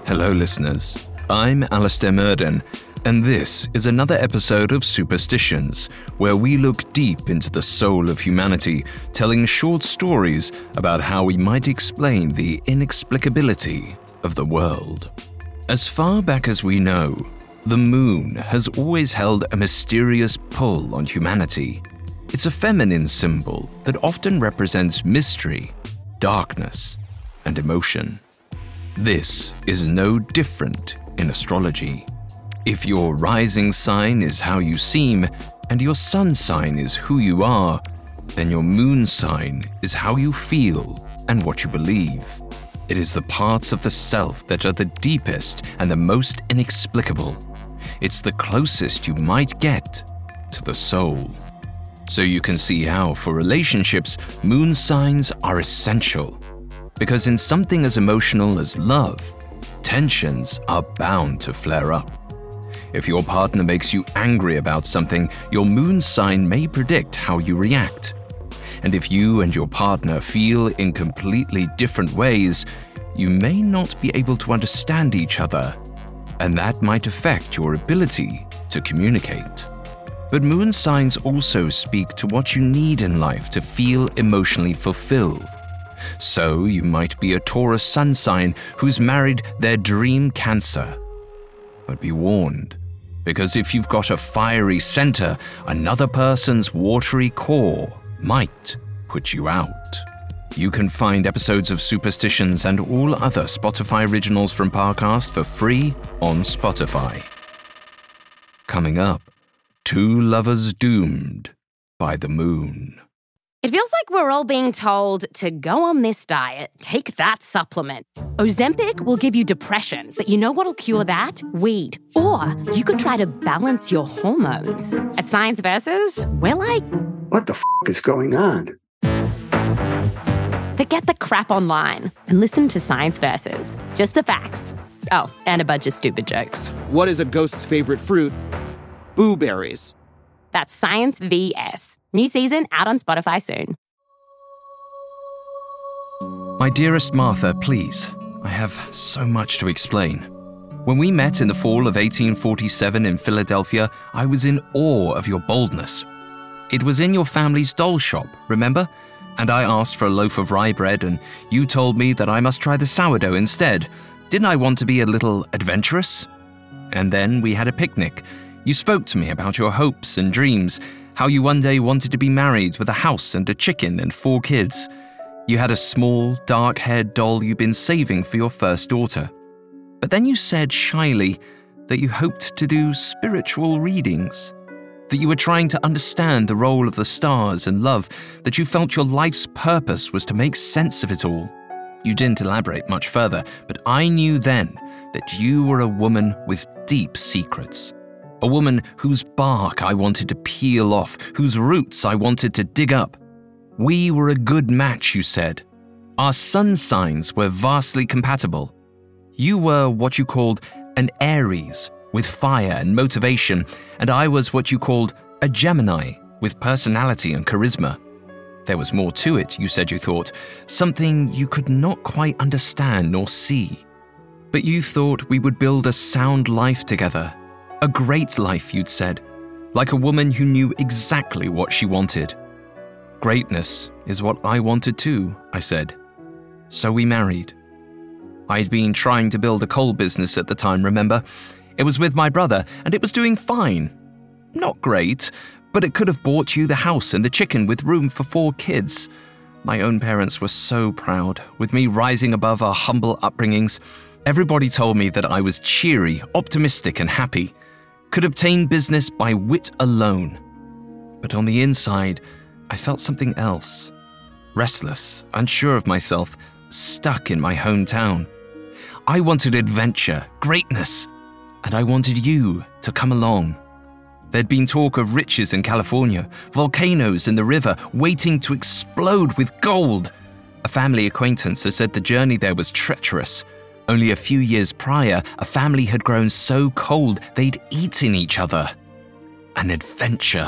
Hello, listeners. I'm Alistair Murden, and this is another episode of Superstitions, where we look deep into the soul of humanity, telling short stories about how we might explain the inexplicability of the world. As far back as we know, the moon has always held a mysterious pull on humanity. It's a feminine symbol that often represents mystery, darkness, and emotion. This is no different in astrology. If your rising sign is how you seem, and your sun sign is who you are, then your moon sign is how you feel and what you believe. It is the parts of the self that are the deepest and the most inexplicable. It's the closest you might get to the soul. So you can see how, for relationships, moon signs are essential. Because in something as emotional as love, tensions are bound to flare up. If your partner makes you angry about something, your moon sign may predict how you react. And if you and your partner feel in completely different ways, you may not be able to understand each other, and that might affect your ability to communicate. But moon signs also speak to what you need in life to feel emotionally fulfilled. So you might be a Taurus sun sign who's married their dream Cancer. But be warned, because if you've got a fiery center, another person's watery core might put you out. You can find episodes of Superstitions and all other Spotify originals from Parcast for free on Spotify. Coming up, Two Lovers Doomed by the Moon. It feels like we're all being told to go on this diet, take that supplement. Ozempic will give you depression, but you know what'll cure that? Weed. Or you could try to balance your hormones. At Science Versus, we're like, what the f*** is going on? Forget the crap online and listen to Science Versus. Just the facts. Oh, and a bunch of stupid jokes. What is a ghost's favorite fruit? Blueberries. That's Science VS. New season out on Spotify soon. My dearest Martha, please, I have so much to explain. When we met in the fall of 1847 in Philadelphia, I was in awe of your boldness. It was in your family's doll shop, remember? And I asked for a loaf of rye bread, and you told me that I must try the sourdough instead. Didn't I want to be a little adventurous? And then we had a picnic. You spoke to me about your hopes and dreams, how you one day wanted to be married with a house and a chicken and 4 kids. You had a small, dark-haired doll you'd been saving for your first daughter. But then you said shyly that you hoped to do spiritual readings, that you were trying to understand the role of the stars and love, that you felt your life's purpose was to make sense of it all. You didn't elaborate much further, but I knew then that you were a woman with deep secrets. A woman whose bark I wanted to peel off, whose roots I wanted to dig up. We were a good match, you said. Our sun signs were vastly compatible. You were what you called an Aries, with fire and motivation, and I was what you called a Gemini, with personality and charisma. There was more to it, you said you thought, something you could not quite understand nor see. But you thought we would build a sound life together. A great life, you'd said, like a woman who knew exactly what she wanted. Greatness is what I wanted too, I said. So we married. I'd been trying to build a coal business at the time, remember? It was with my brother, and it was doing fine. Not great, but it could have bought you the house and the chicken with room for 4 kids. My own parents were so proud, with me rising above our humble upbringings. Everybody told me that I was cheery, optimistic, and happy. Could obtain business by wit alone. But on the inside, I felt something else. Restless, unsure of myself, stuck in my hometown. I wanted adventure, greatness, and I wanted you to come along. There'd been talk of riches in California, volcanoes in the river waiting to explode with gold. A family acquaintance had said the journey there was treacherous. Only a few years prior, a family had grown so cold they'd eaten each other. An adventure.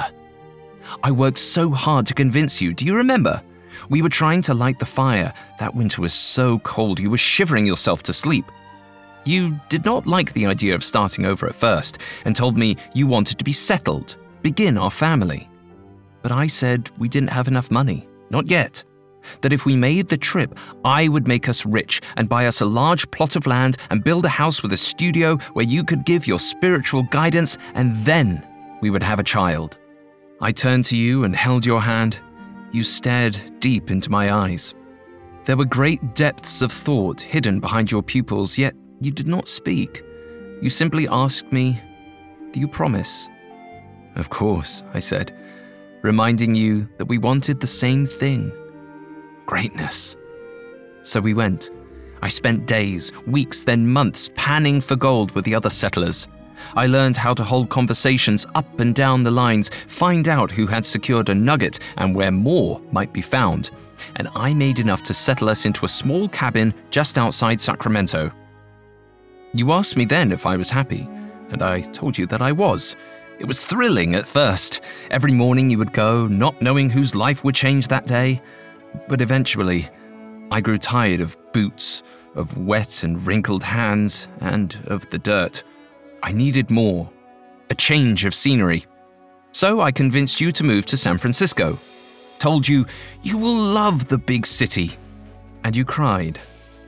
I worked so hard to convince you, do you remember? We were trying to light the fire. That winter was so cold you were shivering yourself to sleep. You did not like the idea of starting over at first and told me you wanted to be settled, begin our family. But I said we didn't have enough money, not yet. That if we made the trip, I would make us rich and buy us a large plot of land and build a house with a studio where you could give your spiritual guidance, and then we would have a child. I turned to you and held your hand. You stared deep into my eyes. There were great depths of thought hidden behind your pupils, yet you did not speak. You simply asked me, "Do you promise?" "Of course," I said, reminding you that we wanted the same thing. Greatness. So we went. I spent days, weeks, then months panning for gold with the other settlers. I learned how to hold conversations up and down the lines, find out who had secured a nugget and where more might be found. And I made enough to settle us into a small cabin just outside Sacramento. You asked me then if I was happy, and I told you that I was. It was thrilling at first. Every morning you would go, not knowing whose life would change that day. But eventually, I grew tired of boots, of wet and wrinkled hands, and of the dirt. I needed more, a change of scenery. So I convinced you to move to San Francisco. Told you, you will love the big city. And you cried,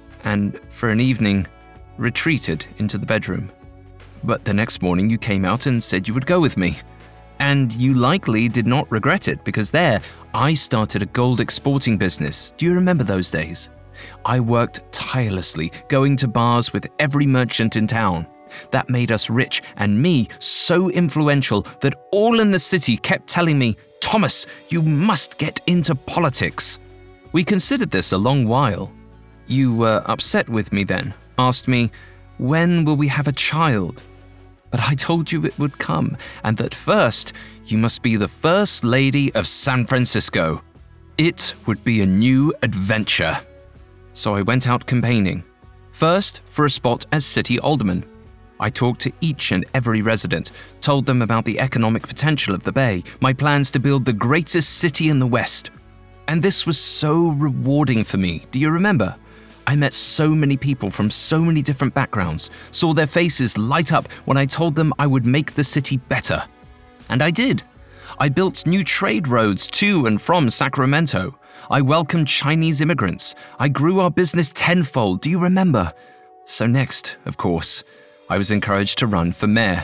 and for an evening, retreated into the bedroom. But the next morning you came out and said you would go with me. And you likely did not regret it, because there, I started a gold exporting business. Do you remember those days? I worked tirelessly, going to bars with every merchant in town. That made us rich, and me so influential that all in the city kept telling me, "Thomas, you must get into politics." We considered this a long while. You were upset with me then, asked me, "When will we have a child?" But I told you it would come, and that first, you must be the first lady of San Francisco. It would be a new adventure. So I went out campaigning. First, for a spot as city alderman. I talked to each and every resident, told them about the economic potential of the Bay, my plans to build the greatest city in the West. And this was so rewarding for me. Do you remember? I met so many people from so many different backgrounds, saw their faces light up when I told them I would make the city better. And I did. I built new trade roads to and from Sacramento. I welcomed Chinese immigrants. I grew our business tenfold. Do you remember? So next, of course, I was encouraged to run for mayor.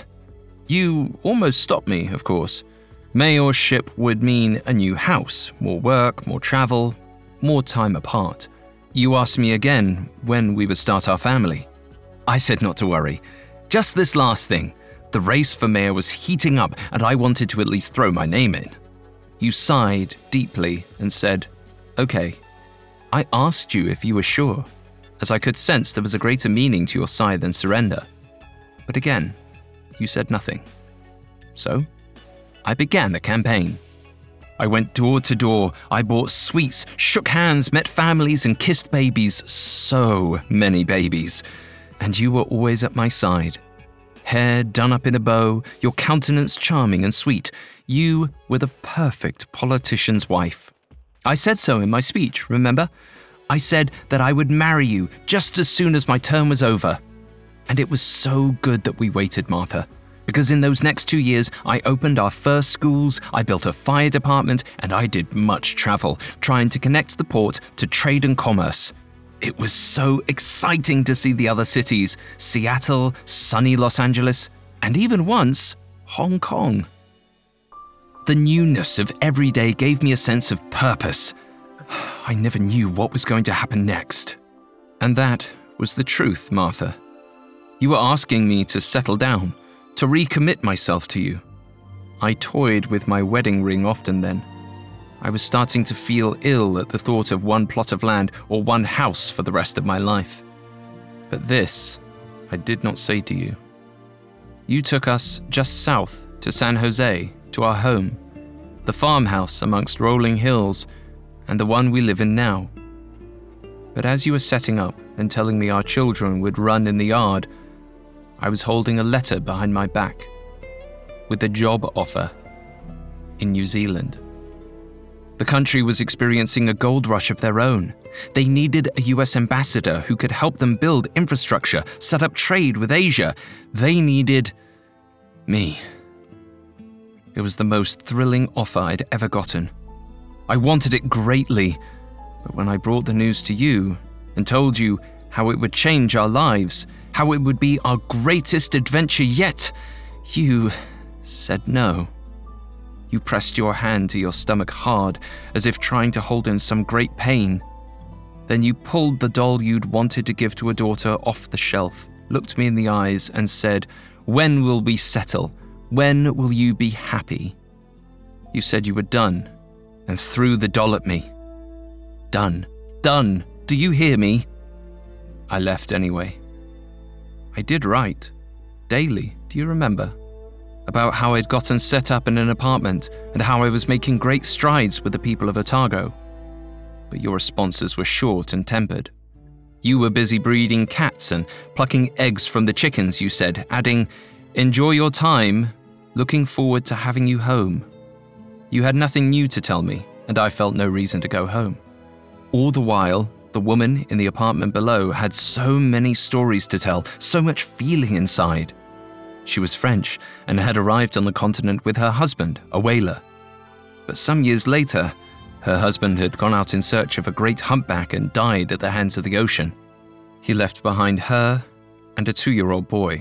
You almost stopped me, of course. Mayorship would mean a new house, more work, more travel, more time apart. You asked me again when we would start our family. I said not to worry. Just this last thing. The race for mayor was heating up, and I wanted to at least throw my name in. You sighed deeply and said, "Okay." I asked you if you were sure, as I could sense there was a greater meaning to your sigh than surrender. But again, you said nothing. So, I began a campaign. I went door to door, I bought sweets, shook hands, met families, and kissed babies. So many babies. And you were always at my side. Hair done up in a bow, your countenance charming and sweet. You were the perfect politician's wife. I said so in my speech, remember? I said that I would marry you just as soon as my term was over. And it was so good that we waited, Martha. Because in those next 2 years, I opened our first schools, I built a fire department, and I did much travel, trying to connect the port to trade and commerce. It was so exciting to see the other cities, Seattle, sunny Los Angeles, and even once, Hong Kong. The newness of every day gave me a sense of purpose. I never knew what was going to happen next. And that was the truth, Martha. You were asking me to settle down, to recommit myself to you. I toyed with my wedding ring often then. I was starting to feel ill at the thought of one plot of land or one house for the rest of my life. But this, I did not say to you. You took us just south to San Jose, to our home, the farmhouse amongst rolling hills, and the one we live in now. But as you were setting up and telling me our children would run in the yard, I was holding a letter behind my back with a job offer in New Zealand. The country was experiencing a gold rush of their own. They needed a US ambassador who could help them build infrastructure, set up trade with Asia. They needed me. It was the most thrilling offer I'd ever gotten. I wanted it greatly, but when I brought the news to you and told you how it would change our lives, how it would be our greatest adventure yet, you said no. You pressed your hand to your stomach hard, as if trying to hold in some great pain. Then you pulled the doll you'd wanted to give to a daughter off the shelf, looked me in the eyes and said, "When will we settle? When will you be happy?" You said you were done, and threw the doll at me. Done. Done. Do you hear me? I left anyway. I did write. Daily, do you remember? About how I'd gotten set up in an apartment and how I was making great strides with the people of Otago. But your responses were short and tempered. You were busy breeding cats and plucking eggs from the chickens, you said, adding, "Enjoy your time, looking forward to having you home." You had nothing new to tell me, and I felt no reason to go home. All the while, the woman in the apartment below had so many stories to tell, so much feeling inside. She was French and had arrived on the continent with her husband, a whaler. But some years later, her husband had gone out in search of a great humpback and died at the hands of the ocean. He left behind her and a 2-year-old boy.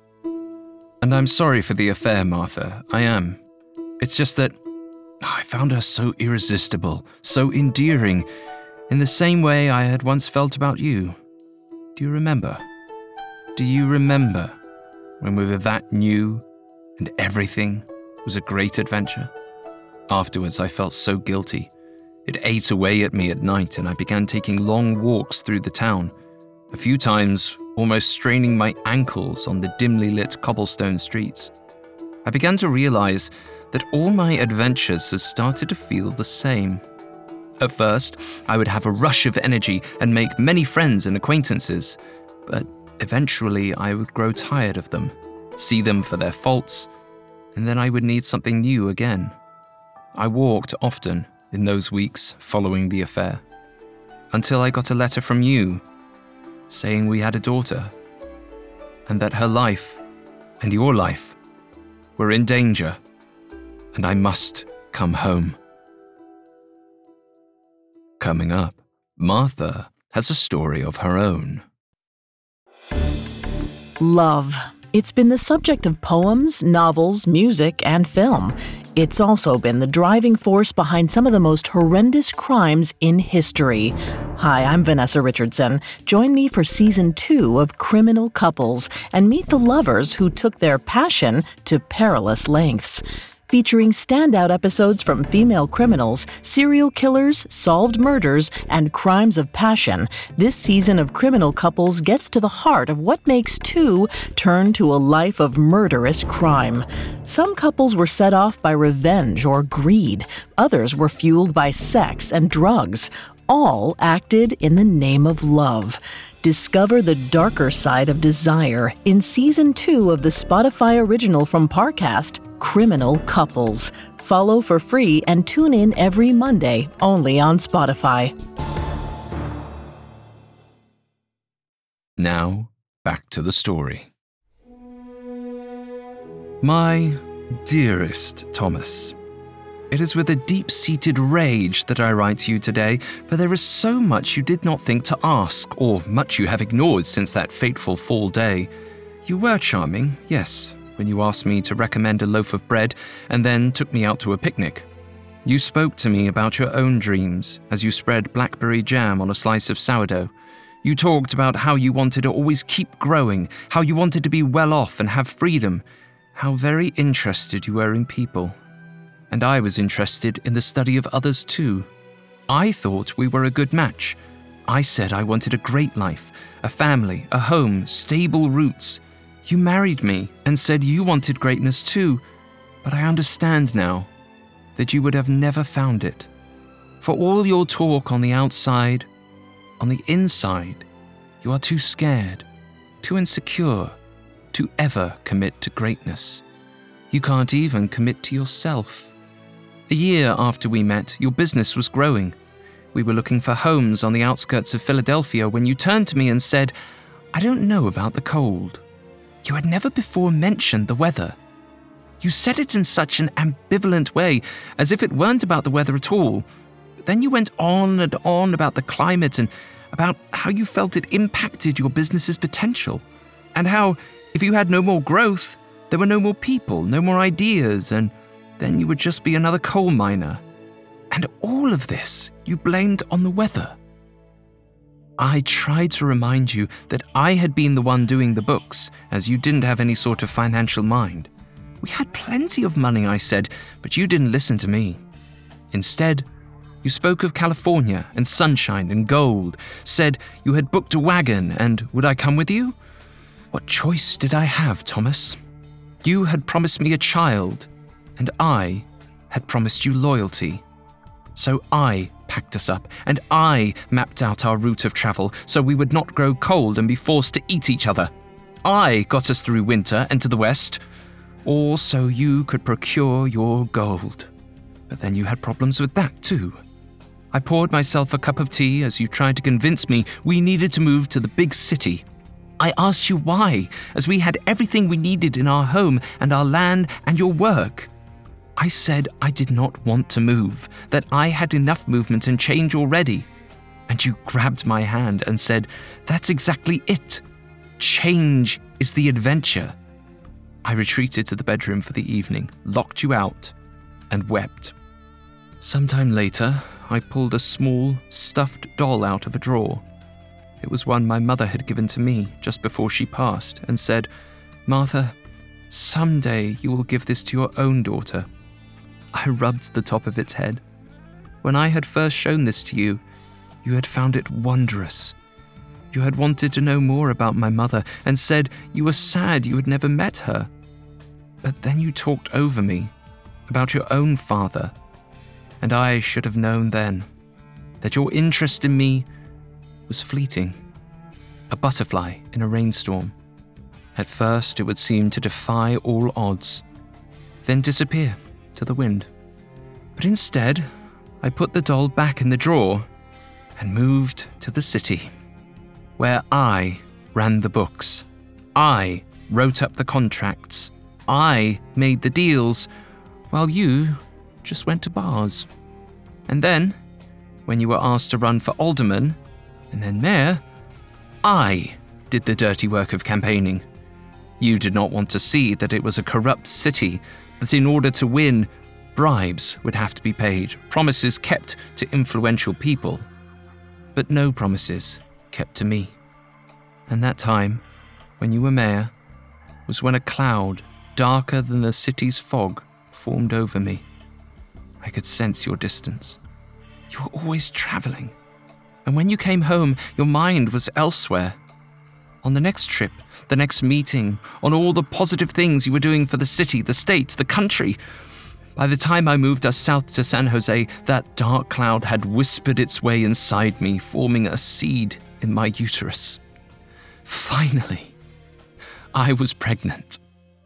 And I'm sorry for the affair, Martha, I am. It's just that I found her so irresistible, so endearing, in the same way I had once felt about you. Do you remember? Do you remember when we were that new and everything was a great adventure? Afterwards, I felt so guilty. It ate away at me at night, and I began taking long walks through the town, a few times almost straining my ankles on the dimly lit cobblestone streets. I began to realize that all my adventures had started to feel the same. At first, I would have a rush of energy and make many friends and acquaintances, but eventually I would grow tired of them, see them for their faults, and then I would need something new again. I walked often in those weeks following the affair, until I got a letter from you saying we had a daughter, and that her life and your life were in danger, and I must come home. Coming up, Martha has a story of her own. Love. It's been the subject of poems, novels, music, and film. It's also been the driving force behind some of the most horrendous crimes in history. Hi, I'm Vanessa Richardson. Join me for Season 2 of Criminal Couples and meet the lovers who took their passion to perilous lengths. Featuring standout episodes from female criminals, serial killers, solved murders, and crimes of passion, this season of Criminal Couples gets to the heart of what makes two turn to a life of murderous crime. Some couples were set off by revenge or greed. Others were fueled by sex and drugs. All acted in the name of love. Discover the darker side of desire in Season 2 of the Spotify original from Parcast, Criminal Couples. Follow for free and tune in every Monday, only on Spotify. Now, back to the story. My dearest Thomas, it is with a deep-seated rage that I write to you today, for there is so much you did not think to ask, or much you have ignored since that fateful fall day. You were charming, yes, when you asked me to recommend a loaf of bread and then took me out to a picnic. You spoke to me about your own dreams as you spread blackberry jam on a slice of sourdough. You talked about how you wanted to always keep growing, how you wanted to be well off and have freedom, how very interested you were in people. And I was interested in the study of others too. I thought we were a good match. I said I wanted a great life, a family, a home, stable roots. You married me and said you wanted greatness too, but I understand now that you would have never found it. For all your talk on the outside, on the inside, you are too scared, too insecure, to ever commit to greatness. You can't even commit to yourself. A year after we met, your business was growing. We were looking for homes on the outskirts of Philadelphia when you turned to me and said, "I don't know about the cold." You had never before mentioned the weather. You said it in such an ambivalent way, as if it weren't about the weather at all. But then you went on and on about the climate and about how you felt it impacted your business's potential, and how, if you had no more growth, there were no more people, no more ideas, and then you would just be another coal miner. And all of this you blamed on the weather. I tried to remind you that I had been the one doing the books, as you didn't have any sort of financial mind. We had plenty of money, I said, but you didn't listen to me. Instead, you spoke of California and sunshine and gold, said you had booked a wagon and would I come with you? What choice did I have, Thomas? You had promised me a child, and I had promised you loyalty. So I packed us up, and I mapped out our route of travel so we would not grow cold and be forced to eat each other. I got us through winter and to the west, all so you could procure your gold. But then you had problems with that too. I poured myself a cup of tea as you tried to convince me we needed to move to the big city. I asked you why, as we had everything we needed in our home and our land and your work. I said I did not want to move, that I had enough movement and change already. And you grabbed my hand and said, "That's exactly it. Change is the adventure." I retreated to the bedroom for the evening, locked you out, and wept. Sometime later, I pulled a small, stuffed doll out of a drawer. It was one my mother had given to me just before she passed, and said, "Martha, someday you will give this to your own daughter." I rubbed the top of its head. When I had first shown this to you, you had found it wondrous. You had wanted to know more about my mother and said you were sad you had never met her. But then you talked over me about your own father, and I should have known then that your interest in me was fleeting, a butterfly in a rainstorm. At first it would seem to defy all odds, then disappear to the wind. But instead, I put the doll back in the drawer and moved to the city, where I ran the books. I wrote up the contracts. I made the deals, while you just went to bars. And then, when you were asked to run for alderman, and then mayor, I did the dirty work of campaigning. You did not want to see that it was a corrupt city, that in order to win, bribes would have to be paid, promises kept to influential people, but no promises kept to me. And that time, when you were mayor, was when a cloud darker than the city's fog formed over me. I could sense your distance. You were always traveling. And when you came home, your mind was elsewhere. On the next trip, the next meeting, on all the positive things you were doing for the city, the state, the country. By the time I moved us south to San Jose, that dark cloud had whispered its way inside me, forming a seed in my uterus. Finally, I was pregnant.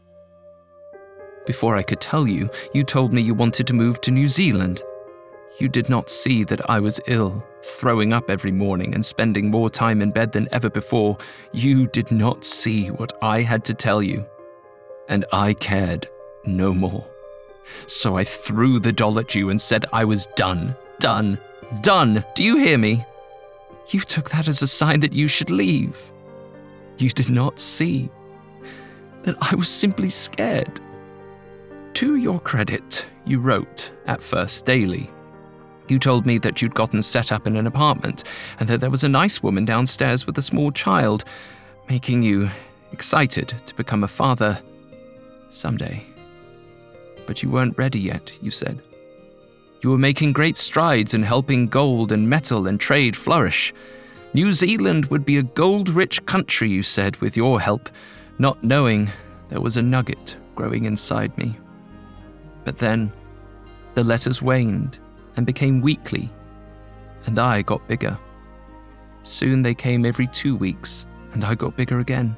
Before I could tell you, you told me you wanted to move to New Zealand. You did not see that I was ill, throwing up every morning and spending more time in bed than ever before. You did not see what I had to tell you. And I cared no more. So I threw the doll at you and said I was done. Done. Done. Do you hear me? You took that as a sign that you should leave. You did not see that I was simply scared. To your credit, you wrote, at first daily. You told me that you'd gotten set up in an apartment and that there was a nice woman downstairs with a small child, making you excited to become a father someday. But you weren't ready yet, you said. You were making great strides in helping gold and metal and trade flourish. New Zealand would be a gold-rich country, you said, with your help, not knowing there was a nugget growing inside me. But then, the letters waned and became weekly, and I got bigger. Soon they came every 2 weeks, and I got bigger again.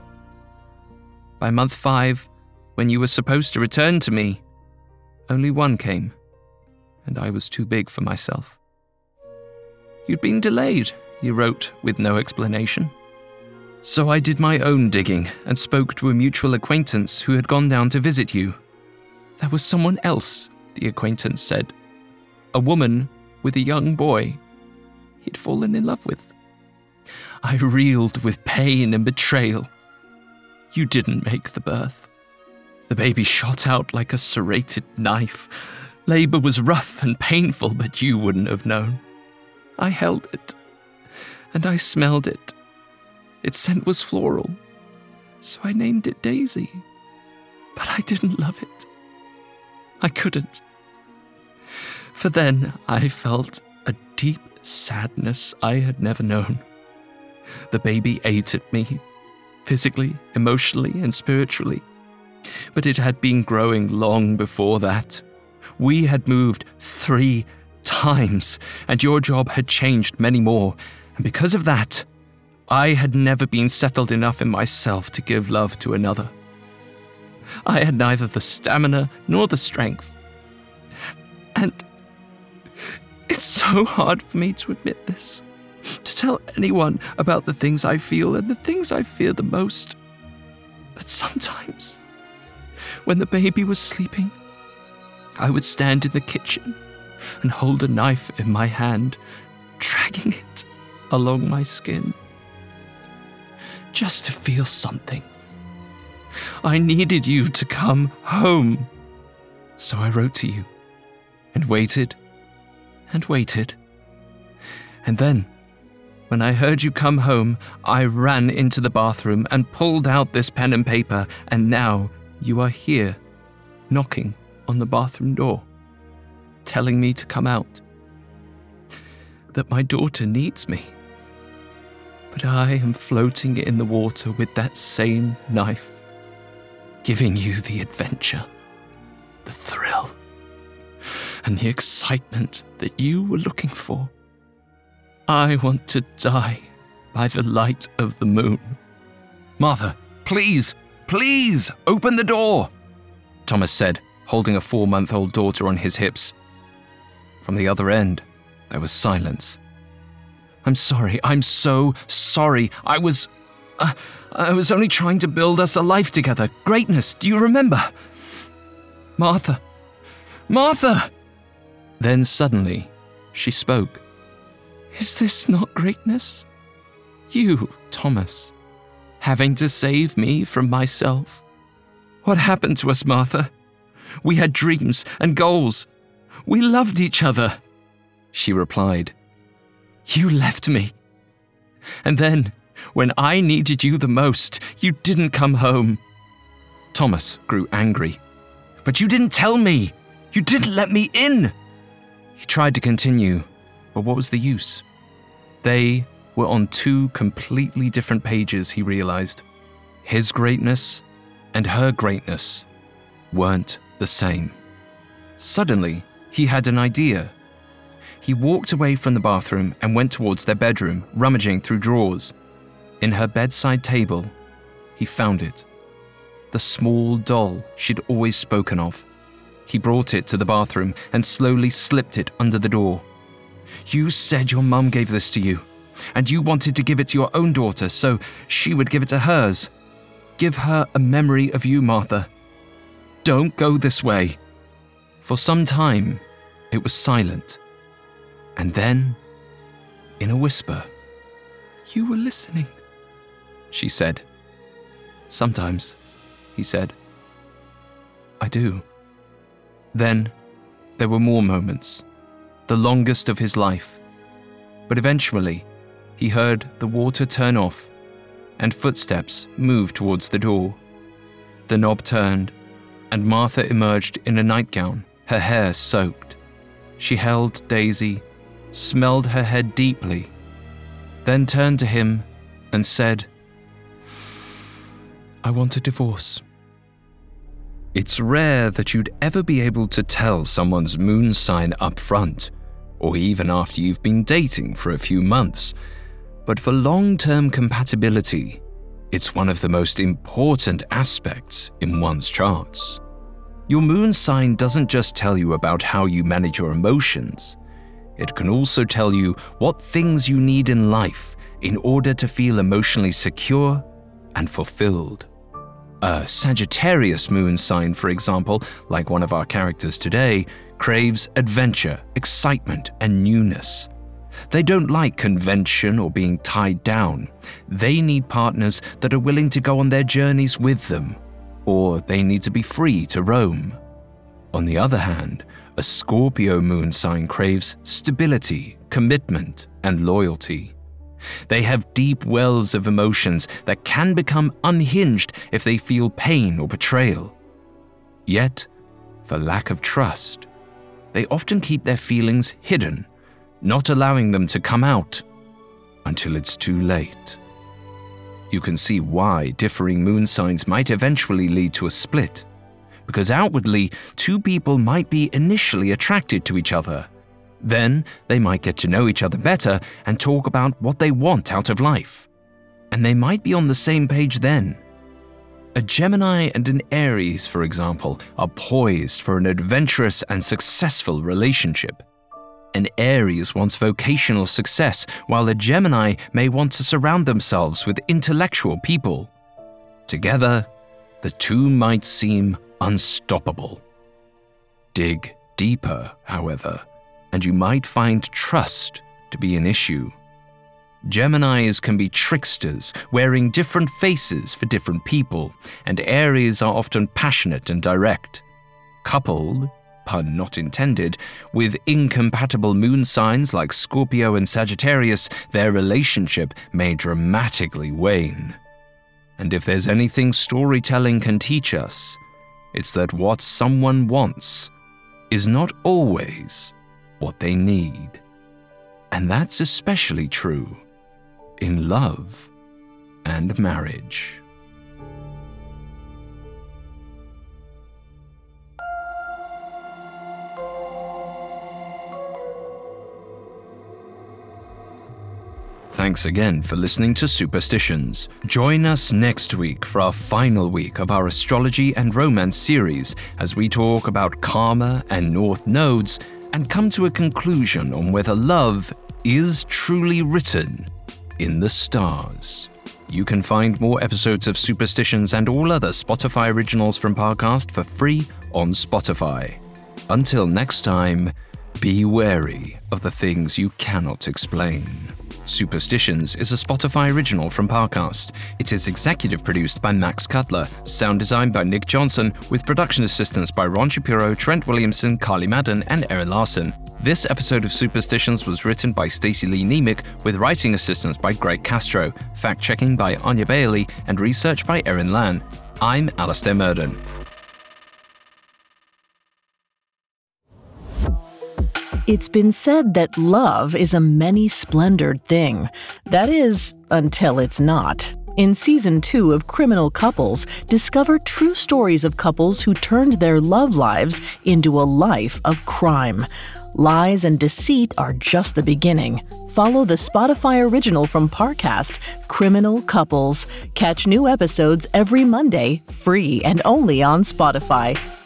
By month 5, when you were supposed to return to me, only one came. and I was too big for myself. You'd been delayed, he wrote with no explanation. So I did my own digging and spoke to a mutual acquaintance who had gone down to visit you. There was someone else, the acquaintance said. A woman with a young boy he'd fallen in love with. I reeled with pain and betrayal. You didn't make the birth. The baby shot out like a serrated knife. Labor was rough and painful, but you wouldn't have known. I held it, and I smelled it. Its scent was floral, so I named it Daisy. But I didn't love it. I couldn't. For then I felt a deep sadness I had never known. The baby ate at me, physically, emotionally, and spiritually. But it had been growing long before that. We had moved 3 times, and your job had changed many more. And because of that, I had never been settled enough in myself to give love to another. I had neither the stamina nor the strength. And it's so hard for me to admit this, to tell anyone about the things I feel and the things I fear the most. But sometimes, when the baby was sleeping, I would stand in the kitchen and hold a knife in my hand, dragging it along my skin, just to feel something. I needed you to come home. So I wrote to you, and waited, and waited. And then, when I heard you come home, I ran into the bathroom and pulled out this pen and paper, and now you are here, knocking on the bathroom door, telling me to come out, that my daughter needs me. But I am floating in the water with that same knife, giving you the adventure, the thrill, and the excitement that you were looking for. I want to die by the light of the moon. Martha, please, please, open the door, Thomas said, holding a 4-month-old daughter on his hips. From the other end, there was silence. I'm sorry, I'm so sorry. I was only trying to build us a life together. Greatness, do you remember? Martha! Martha! Then suddenly, she spoke. Is this not greatness? You, Thomas, having to save me from myself. What happened to us, Martha? We had dreams and goals. We loved each other. She replied, You left me. And then, when I needed you the most, you didn't come home. Thomas grew angry. But you didn't tell me. You didn't let me in. He tried to continue, but what was the use? They were on 2 completely different pages, he realized. His greatness and her greatness weren't the same. Suddenly, he had an idea. He walked away from the bathroom and went towards their bedroom, rummaging through drawers. In her bedside table, he found it. The small doll she'd always spoken of. He brought it to the bathroom and slowly slipped it under the door. You said your mum gave this to you, and you wanted to give it to your own daughter so she would give it to hers. Give her a memory of you, Martha. Don't go this way. For some time, it was silent. And then, in a whisper, You were listening, she said. Sometimes, he said. I do. Then, there were more moments, the longest of his life. But eventually, he heard the water turn off, and footsteps moved towards the door. The knob turned, and Martha emerged in a nightgown, her hair soaked. She held Daisy, smelled her head deeply, then turned to him and said, I want a divorce. It's rare that you'd ever be able to tell someone's moon sign up front, or even after you've been dating for a few months. But for long-term compatibility, it's one of the most important aspects in one's charts. Your moon sign doesn't just tell you about how you manage your emotions. It can also tell you what things you need in life in order to feel emotionally secure and fulfilled. A Sagittarius moon sign, for example, like one of our characters today, craves adventure, excitement, and newness. They don't like convention or being tied down. They need partners that are willing to go on their journeys with them, or they need to be free to roam. On the other hand, a Scorpio moon sign craves stability, commitment, and loyalty. They have deep wells of emotions that can become unhinged if they feel pain or betrayal. Yet, for lack of trust, they often keep their feelings hidden, not allowing them to come out until it's too late. You can see why differing moon signs might eventually lead to a split, because outwardly, two people might be initially attracted to each other. Then they might get to know each other better and talk about what they want out of life. And they might be on the same page then. A Gemini and an Aries, for example, are poised for an adventurous and successful relationship. An Aries wants vocational success, while a Gemini may want to surround themselves with intellectual people. Together, the two might seem unstoppable. Dig deeper, however, and you might find trust to be an issue. Geminis can be tricksters, wearing different faces for different people, and Aries are often passionate and direct. Coupled, pun not intended, with incompatible moon signs like Scorpio and Sagittarius, their relationship may dramatically wane. And if there's anything storytelling can teach us, it's that what someone wants is not always what they need. And that's especially true in love and marriage. Thanks again for listening to Superstitions. Join us next week for our final week of our astrology and romance series as we talk about karma and north nodes and come to a conclusion on whether love is truly written in the stars. You can find more episodes of Superstitions and all other Spotify originals from Parcast for free on Spotify. Until next time, be wary of the things you cannot explain. Superstitions is a Spotify original from Parcast. It is executive produced by Max Cutler, sound design by Nick Johnson, with production assistance by Ron Shapiro, Trent Williamson, Carly Madden, and Erin Larson. This episode of Superstitions was written by Stacey Lee Nemick, with writing assistance by Greg Castro, fact-checking by Anya Bailey, and research by Erin Lan. I'm Alastair Murden. It's been said that love is a many-splendored thing. That is, until it's not. In Season 2 of Criminal Couples, discover true stories of couples who turned their love lives into a life of crime. Lies and deceit are just the beginning. Follow the Spotify original from Parcast, Criminal Couples. Catch new episodes every Monday, free and only on Spotify.